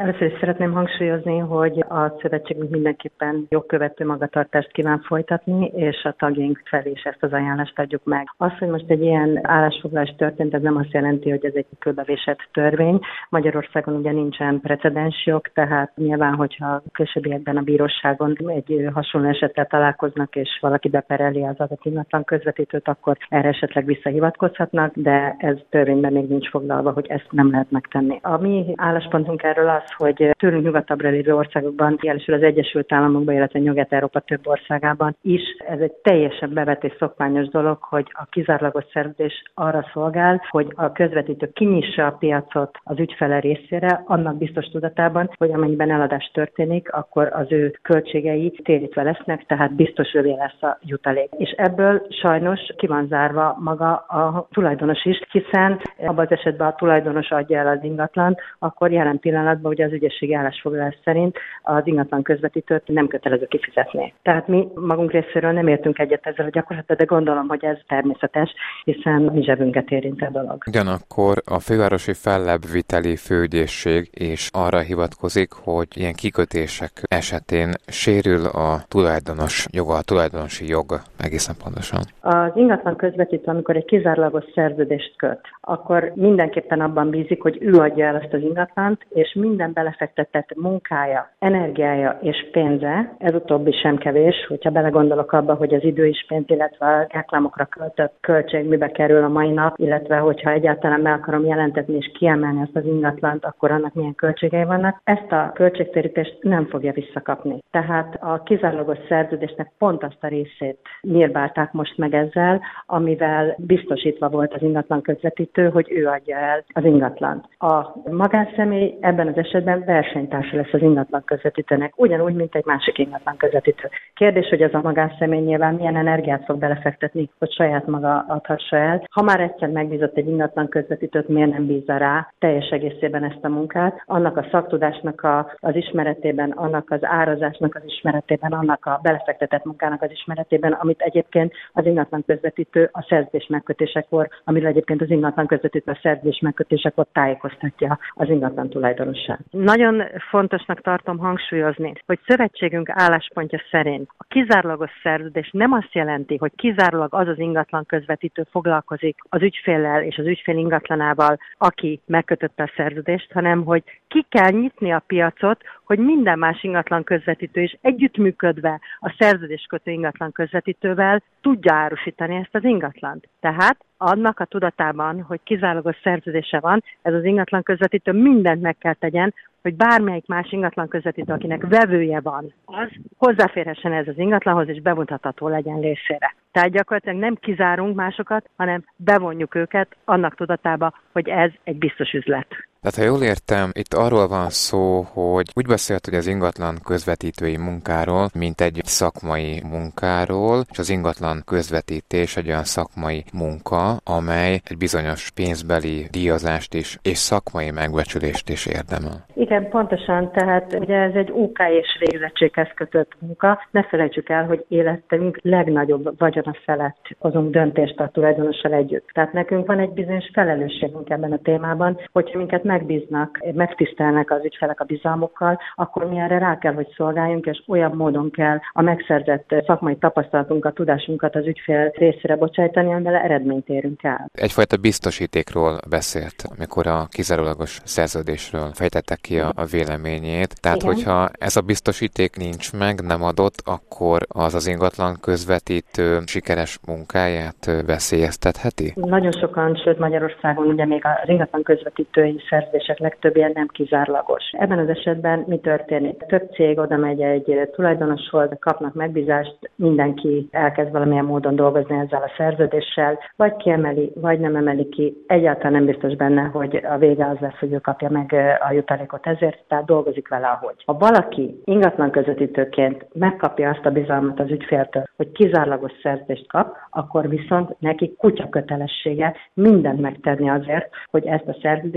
Először is szeretném hangsúlyozni, hogy a szövetségünk mindenképpen jogkövető magatartást kíván folytatni, és a tagjaink felé is ezt az ajánlást adjuk meg. Az, hogy most egy ilyen állásfoglalás történt, ez nem azt jelenti, hogy ez egy kőbevésett törvény. Magyarországon ugye nincsen precedens jog, tehát nyilván, hogyha későbbiekben a bíróságon egy hasonló esettel találkoznak, és valaki bepereli az adott ingatlan közvetítőt, akkor erre esetleg visszahivatkozhatnak, de ez törvényben még nincs foglalva, hogy ezt nem lehet megtenni. A mi álláspontunk erről az, hogy tőlünk nyugatabbra lévő országokban, jelesül az Egyesült Államokban, illetve Nyugat-Európa több országában is ez egy teljesen bevetés szokványos dolog, hogy a kizárólagos szerződés arra szolgál, hogy a közvetítő kinyissa a piacot az ügyfele részére, annak biztos tudatában, hogy amennyiben eladás történik, akkor az ő költségei térítve lesznek, tehát biztos övé lesz a jutalék. És ebből sajnos ki van zárva maga a tulajdonos is, hiszen abban az esetben a tulajdonos adja el az ingatlant, akkor jelen pillanatban ugye az ügyészségi állásfoglalás szerint az ingatlan közvetítőt nem kötelező kifizetni. Tehát mi magunk részéről nem értünk egyet ezzel a gyakorlattal, de gondolom, hogy ez természetes, hiszen mi zsebünket érint a dolog. Ugyanakkor a fővárosi fellebbviteli főügyészség is arra hivatkozik, hogy ilyen kikötések esetén sérül a tulajdonos joga, a tulajdonosi jog egészen pontosan. Az ingatlan közvetítő, amikor egy kizárólagos szerződést köt, akkor mindenképpen abban bízik, hogy ő adja el azt az ingatlant, és minden belefektetett munkája, energiája és pénze, ez utóbbi sem kevés, hogyha belegondolok abba, hogy az idő is pénz, illetve a reklámokra költött költség mibe kerül a mai nap, illetve hogyha egyáltalán meg akarom jelentetni és kiemelni azt az ingatlant, akkor annak milyen költségei vannak. Ezt a költségtérítést nem fogja visszakapni. Tehát a kizárólagos szerződésnek pont azt a részét nyírbálták most meg ezzel, amivel biztosítva volt az ingatlan közvetítő, hogy ő adja el az ingatlant. A magánszemély ebben az esetben versenytársa lesz az ingatlan közvetítőnek, ugyanúgy, mint egy másik ingatlan közvetítő. Kérdés, hogy ez a magánszemély nyilván milyen energiát fog belefektetni, hogy saját maga adhassa el. Ha már egyszer megbízott egy ingatlan közvetítőt, miért nem bízza rá teljes egészében ezt a munkát, annak a szaktudásnak az ismeretében, annak az árazásnak az ismeretében, annak a belefektetett munkának az ismeretében, amit egyébként az ingatlan közvetítő a szerződés megkötésekor, amiről egyébként az ingatlan közvetítő a szerződés megkötésekor tájékoztatja az ingatlan tulajdonosát. Nagyon fontosnak tartom hangsúlyozni, hogy szövetségünk álláspontja szerint a kizárólagos szerződés nem azt jelenti, hogy kizárólag az az ingatlan közvetítő foglalkozik az ügyféllel és az ügyfél ingatlanával, aki megkötötte a szerződést, hanem hogy ki kell nyitni a piacot, hogy minden más ingatlan közvetítő is együttműködve a szerződéskötő ingatlan közvetítővel tudja árusítani ezt az ingatlant. Tehát annak a tudatában, hogy kizárólagos szerződése van, ez az ingatlan közvetítő mindent meg kell tegyen, hogy bármelyik más ingatlan közvetítő, akinek vevője van, az hozzáférhessen ez az ingatlanhoz, és bevonható legyen részére. Tehát gyakorlatilag nem kizárunk másokat, hanem bevonjuk őket annak tudatába, hogy ez egy biztos üzlet. Tehát, ha jól értem, itt arról van szó, hogy úgy beszélt, hogy az ingatlan közvetítői munkáról, mint egy szakmai munkáról, és az ingatlan közvetítés egy olyan szakmai munka, amely egy bizonyos pénzbeli díjazást is, és szakmai megbecsülést is érdemel. Igen, pontosan, tehát ugye ez egy OK és végzettséghez kötött munka. Ne felejtsük el, hogy életünk legnagyobb vagyona felett hozunk döntést a tulajdonossal együtt. Tehát nekünk van egy bizonyos felelősségünk ebben a témában, hogyha minket megbíznak, megtisztelnek az ügyfelek a bizalmukkal, akkor mi erre rá kell, hogy szolgáljunk, és olyan módon kell a megszerzett szakmai tapasztalatunkat, tudásunkat az ügyfél részére bocsájtani, amivel eredményt érünk el. Egyfajta biztosítékról beszélt, amikor a kizárólagos szerződésről fejtette ki a véleményét. Tehát, igen, hogyha ez a biztosíték nincs meg, nem adott, akkor az ingatlan közvetítő sikeres munkáját veszélyeztetheti? Nagyon sokan, sőt Magyarországon ugye még az ingatlan közvetítői szerződések legtöbbje nem kizárólagos. Ebben az esetben mi történik? Több cég oda megy egy tulajdonoshoz, kapnak megbízást, mindenki elkezd valamilyen módon dolgozni ezzel a szerződéssel, vagy kiemeli, vagy nem emeli ki. Egyáltalán nem biztos benne, hogy a vége az lesz, hogy ő kapja meg a jutalékot ezért, tehát dolgozik vele ahogy. Ha valaki ingatlan közvetítőként megkapja azt a bizalmat az ügyféltől, hogy kizárólagos szerződést kap, akkor viszont neki kutya kötelessége mindent megtenni azért, hogy ezt a szerződést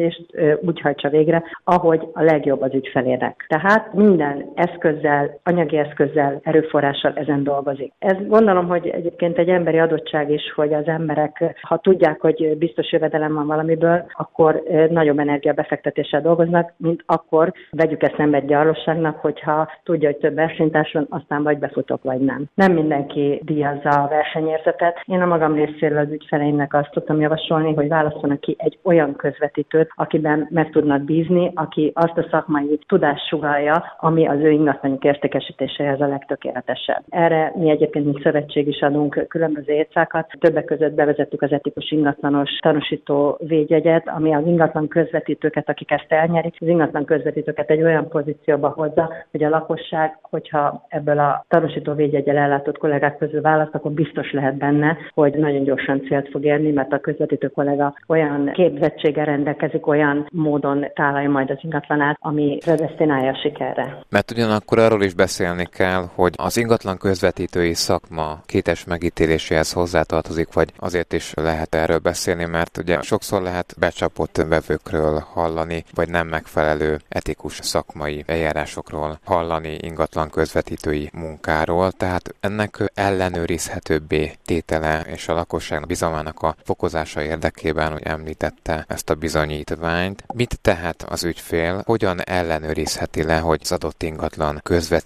úgy hajtsa végre, ahogy a legjobb az ügyfelének. Tehát minden eszközzel, anyagi eszközzel, erőforrással ezen dolgozik. Ez gondolom, hogy egyébként egy emberi adottság is, hogy az emberek, ha tudják, hogy biztos jövedelem van valamiből, akkor nagyobb energiabefektetéssel dolgoznak, mint akkor vegyük ezt nem egy gyarlóságnak, hogyha tudja, hogy több versenytárson, aztán vagy befutok, vagy nem. Nem mindenki díjazza a versenyérzetet. Én a magam részéről az ügyfeleimnek azt tudtam javasolni, hogy válasszanak ki egy olyan közvetítőt, akiben meg tudnak bízni, aki azt a szakmai tudást sugallja, ami az ő ingatlanjuk értékesítéséhez a legtökéletesebb. Erre mi egyébként, mint szövetség is adunk különböző étszákat. Többek között bevezettük az etikus ingatlanos tanúsító védjegyet, ami az ingatlan közvetítőket, akik ezt elnyerik, az ingatlan közvetítőket egy olyan pozícióba hozza, hogy a lakosság, hogyha ebből a tanúsító védjeggyel ellátott kollégák közül választ, akkor biztos lehet benne, hogy nagyon gyorsan célt fog érni, mert a közvetítő kollega olyan képzettséggel rendelkezik, olyan módon tálalja majd az ingatlanát, ami predesztinálja a sikerre. Mert ugyanakkor arról is beszélni kell, hogy az ingatlan közvetítői szakma kétes megítéléséhez hozzátartozik, vagy azért is lehet erről beszélni, mert ugye sokszor lehet becsapott vevőkről hallani, vagy nem megfelelő etikus szakmai eljárásokról hallani ingatlan közvetítői munkáról, tehát ennek ellenőrizhetőbbé tétele és a lakosság bizalmának a fokozása érdekében, hogy említette ezt a bizonyítványt. Mit tehet az ügyfél, hogyan ellenőrizheti le, hogy az adott ingatlan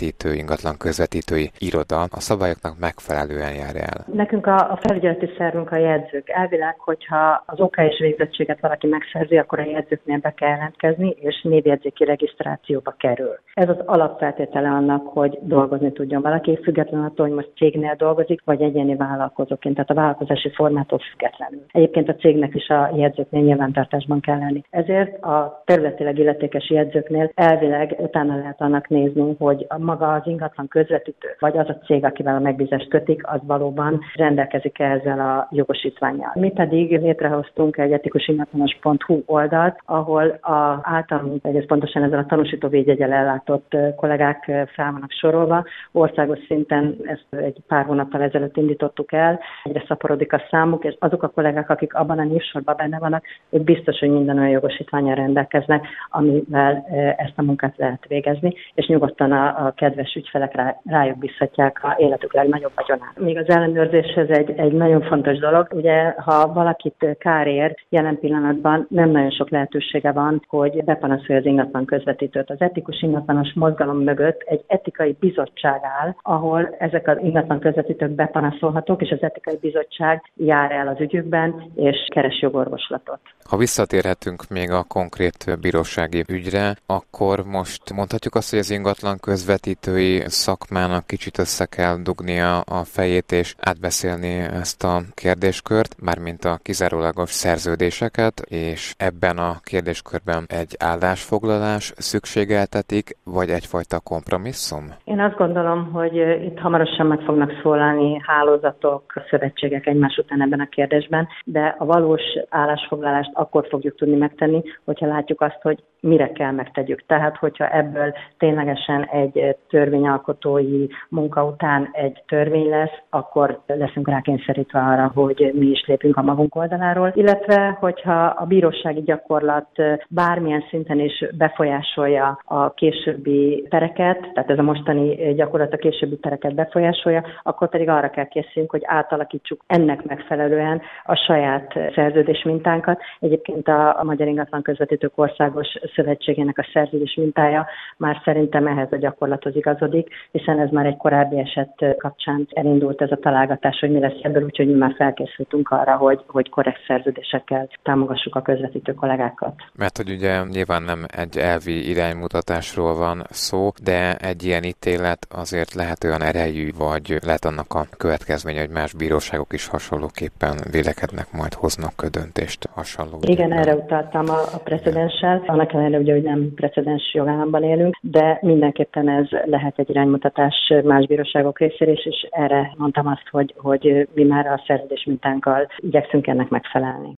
közvetítői iroda a szabályoknak megfelelően jár el? Nekünk a felügyeleti szervünk a jegyzők. Elvileg, hogyha az OK és végzettséget valaki megszerzi, akkor a jegyzőknél be kell jelentkezni, és névjegyzéki regisztrációba kerül. Ez az alapfeltétele annak, hogy dolgozni tudjon valaki, függetlenül attól, hogy most cégnél dolgozik, vagy egyéni vállalkozóként, tehát a vállalkozási formától függetlenül. Egyébként a cégnek is a jegyzőknél nyilvántartásban kell lenni. Ezért a területileg illetékes jegyzőknél elvileg utána lehet annak nézni, hogy maga az ingatlan közvetítő, vagy az a cég, akivel a megbízást kötik, az valóban rendelkezik ezzel a jogosítvánnyal. Mi pedig létrehoztunk egy etikusingatlanos.hu oldalt, ahol általunk, ez pontosan ezzel a tanúsító védjeggyel ellátott kollégák fel vannak sorolva. Országos szinten ezt egy pár hónappal ezelőtt indítottuk el, egyre szaporodik a számuk, és azok a kollégák, akik abban a névsorban benne vannak, ők biztos, hogy minden olyan jogosítvánnyal rendelkeznek, amivel ezt a munkát lehet végezni, és nyugodtan a kedves ügyfelek rájuk bízhatják a életük legnagyobb vagyonát. Még az ellenőrzéshez egy nagyon fontos dolog, ugye ha valakit kár ér, jelen pillanatban nem nagyon sok lehetősége van, hogy bepanaszolja az ingatlan közvetítőt. Az etikus ingatlanos mozgalom mögött egy etikai bizottság áll, ahol ezek az ingatlan közvetítők bepanaszolhatók, és az etikai bizottság jár el az ügyükben, és keres jogorvoslatot. Ha visszatérhetünk még a konkrét bírósági ügyre, akkor most mondhatjuk azt, hogy az ingatlan közvetítői szakmának kicsit össze kell dugnia a fejét és átbeszélni ezt a kérdéskört, mármint a kizárólagos szerződéseket, és ebben a kérdéskörben egy állásfoglalás szükségeltetik, vagy egyfajta kompromisszum? Én azt gondolom, hogy itt hamarosan meg fognak szólalni hálózatok, szövetségek egymás után ebben a kérdésben, de a valós állásfoglalást akkor fogjuk tudni megtenni, hogyha látjuk azt, hogy mire kell megtegyük. Tehát, hogyha ebből ténylegesen egy törvényalkotói munka után egy törvény lesz, akkor leszünk rákényszerítve arra, hogy mi is lépünk a magunk oldaláról. Illetve, hogyha a bírósági gyakorlat bármilyen szinten is befolyásolja a későbbi pereket, tehát ez a mostani gyakorlat a későbbi pereket befolyásolja, akkor pedig arra kell készülnünk, hogy átalakítsuk ennek megfelelően a saját szerződés mintánkat. Egyébként a Magyar Ingatlan Közvetítők Országos Szövetségének a szerződés mintája már szerintem ehhez a gyakorlathoz igazodik, hiszen ez már egy korábbi eset kapcsán elindult ez a találgatás, hogy mi lesz ebből, úgyhogy mi már felkészültünk arra, hogy korrekt szerződésekkel támogassuk a közvetítő kollégákat. Mert hogy ugye nyilván nem egy elvi iránymutatásról van szó, de egy ilyen ítélet azért lehet olyan erejű, vagy lehet annak a következménye, hogy más bíróságok is hasonlóképpen vélekednek, majd hoznak döntést hasonló. Igen, erre utaltam a precedenssel. Annak ellenére ugye, hogy nem precedens jogállamban élünk, de mindenképpen ez lehet egy iránymutatás más bíróságok részéről is, és erre mondtam azt, hogy mi már a szerződés mintánkkal igyekszünk ennek megfelelni.